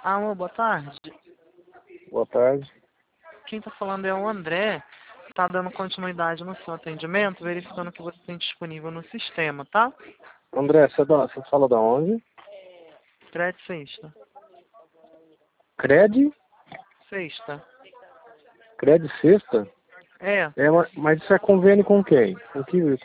Alô, boa tarde. Boa tarde. Quem está falando é o André. Está dando continuidade no seu atendimento, verificando o que você tem disponível no sistema, tá? André, você fala da onde? Crédito sexta. Cred? Sexta. Cred sexta? É. Mas isso é convênio com quem? Com que